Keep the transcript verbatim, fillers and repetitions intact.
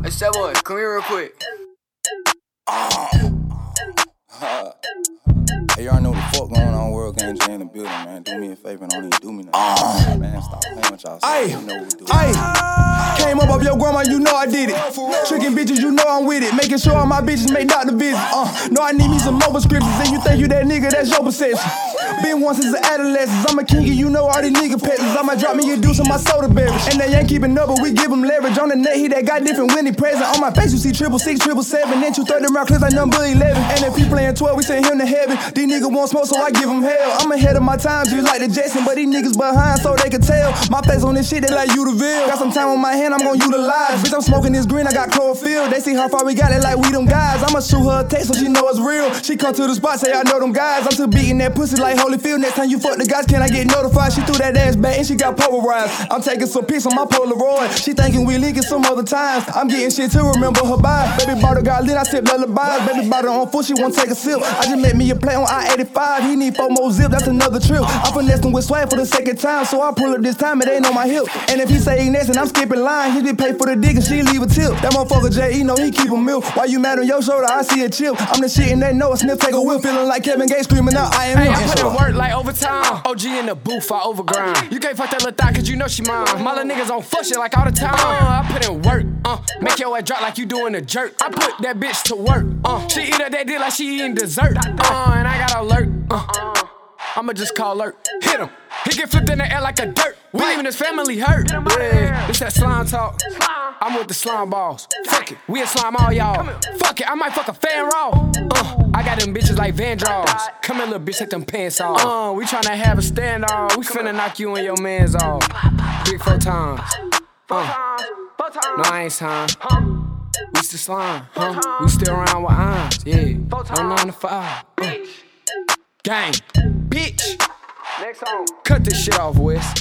Hey, Step Boy, come here real quick. Uh, uh, hey, y'all know what the fuck going on. World Gang J in the building, man. Do me a favor and don't even do me nothing. Uh, man, stop playing with y'all. Ayy, you know what we do. ayy, came up off your grandma, you know I did it. Tricking bitches, you know I'm with it. Making sure all my bitches make doctor visits. Uh, know I need me some more prescriptions. And you think you that nigga, that's your perception. Been one since the adolescence. I'm a king, you know all these nigga peasants. I'ma drop me a deuce on my soda beverage. And they ain't keeping up, but we give them leverage. On the net, he that got different when he present. On my face, you see triple six, triple seven. Then you thirty round clips like number eleven. And if he playing twelve, we send him to heaven. These niggas want smoke, so I give them hell. I'm ahead of my time, just like the Jetson. But these niggas behind, so they can tell. My face on this shit, they like you the Ville. Got some time on my hand, I'm gon' utilize. Bitch, I'm smoking this green, I got chlorophyll. They see how far we got it, like we them guys. I'ma shoot her a text so she know it's real. She come to the spot, say I know them guys. I'm still beating that pussy like Holyfield. Next time you fuck the guys, can I get notified? She threw that ass back and she got polarized. I'm taking some pics on my Polaroid. She thinking we linking some other times. I'm getting shit to remember her by. Baby bottle got lit, I sip lullabies. Baby bottle on foot, she won't take a sip. I just met me a play on I eighty-five. He need four more zip, that's another trip. I'm finessing with swag for the second time, so I pull up this time, it ain't on my hip. And if he say he next and I'm skipping line, he get paid for the dick and she leave a tip. That motherfucker J E know he keep a milk. Why you mad on your shoulder? I see a chip. I'm the shit and they know a sniff, take a whip. Feeling like Kevin Gates screaming out, I am Hey, him. I put in work like overtime. O G in the booth, I overgrind. You can't fuck that little thot cause you know she mine. My little niggas on fuck shit like all the time. Uh, I put in work, uh, make your ass drop like you doing a jerk. I put that bitch to work, uh, she eat up that dick like she eating dessert. Uh, and I got alert, uh, I'ma just call alert. Hit him, he get flipped in the air like a dirt. We leaving his family hurt. Yeah, it's that slime talk. I'm with the slime balls. Fuck it, we a slime all y'all. Fuck it, I might fuck a fan raw. Uh, I got them bitches like Van Draws. Come here, little bitch, take them pants off. Uh, we tryna have a standoff. We finna knock you and your mans off. Three, four times. Uh, no, I ain't signed. We still slime, huh? We still around with irons, yeah. No nine to five. Uh. Gang, bitch. Next song. Cut this shit off, West.